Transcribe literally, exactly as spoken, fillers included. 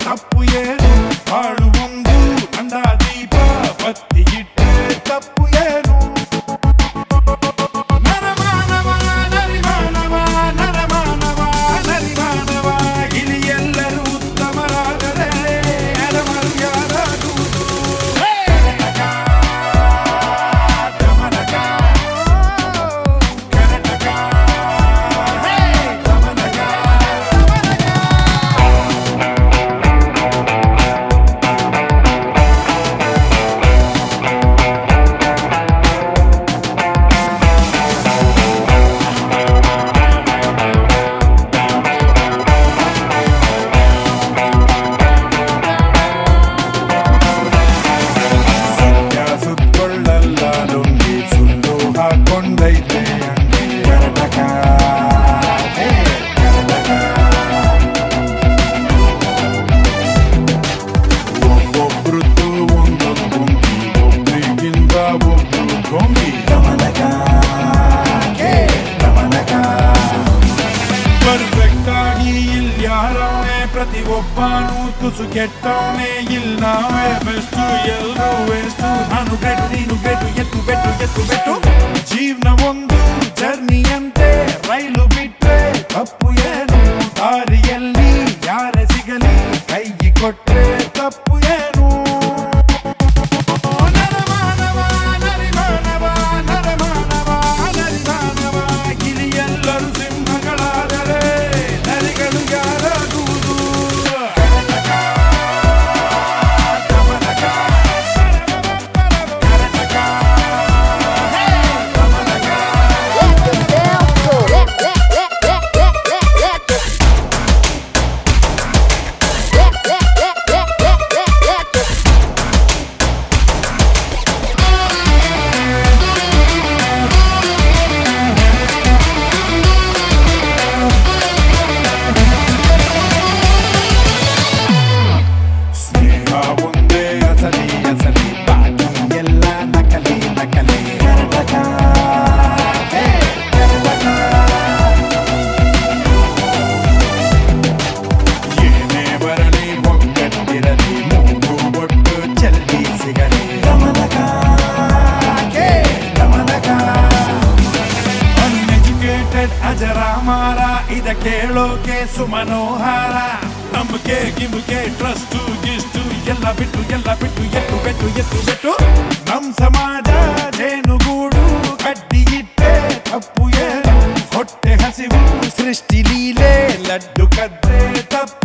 ತಪ್ಪು ಏನು ಬಾಳು ಒಂದು ಅಂದ ದೀಪ ಬತ್ತಿ ಇಟ್ಟೆ ತಪ್ಪು ಏನು ನರಮಾನವ ನರಿಮಾನವ ನರಮಾನವ ನರಿಮಾನವ ಇಲ್ಲಿ ಎಲ್ಲರೂ ಉತ್ತಮರಾದರೆ ಯಾರು ಯಾರಾಗುವುದು ಹಾಕೊಂಡೈತೆ ಅಂಗೆ ಕರಟಕ ಒಬ್ಬೊಬ್ರದ್ದು ಒಂದೊಂದು ಗುಂಗಿ ಒಬ್ರಿಗಿಂತ ಒಬ್ರು ಗೊಂಗಿ ಗಮನಕ ಗಮನಕ ಪರ್ಫೆಕ್ಟ್ ಆಗಿ ಇಲ್ಯಾರವನೇ ಪ್ರತಿಯೊಬ್ಬನೂ ತುಸು ಕೆಟ್ಟವನೇ ಇಲ್ಲ ನಾವೇ ಬೆಸ್ಟು ಎಲ್ಲರೂ ವೇಸ್ಟು ನಾನು ಬೆಟ್ಟು ನೀನು ಬೆಟ್ಟು ಎತ್ತು ಬೆಟ್ಟು ಎತ್ತು ಬೆಟ್ಟು ಜೀವನ ಒಂದು ಜರ್ನಿಯಂತೆ ರೈಲು ಬಿಟ್ರೆ ತಪ್ಪು ಏನು ದಾರಿಯಲ್ಲಿ ಯಾರೇ ಸಿಗಲಿ ಕೈಗೆ ಕೊಟ್ರೆ ತಪ್ಪು ಏನು ನರಮಾನವ ನರಿಮಾನವ ನರಮಾನವ ನರಿಮಾನವ ಇಲ್ಲಿ ಎಲ್ಲರೂ ಸಿಂಹಗಳಾದರೆ ನರಿಗಳು ಯಾರಾಗುವುದು ಅಜರಾಮಾರ ಇದ ಕೇಳೋಕೆ ಸುಮನೋಹಾರ ನಂಬಿಕೆ ಗಿಂಬಿಕೆ ಟ್ರಸ್ಟು ಗಿಷ್ಟು ಎಲ್ಲ ಬಿಟ್ಟು ಎಲ್ಲ ಬಿಟ್ಟು ಎತ್ತು ಬೆಟ್ಟು ಎತ್ತು ಬೆಟ್ಟು ನಮ್ ಸಮಾಜ ಜೇನುಗೂಡು ಕಡ್ಡಿ ಇಟ್ಟೆ ತಪ್ಪು ಏನು ಹೊಟ್ಟೆ ಹಸಿವು ಸೃಷ್ಟಿ ಲೀಲೆ ಲಡ್ಡು ಕದ್ರೆ ತಪ್ಪು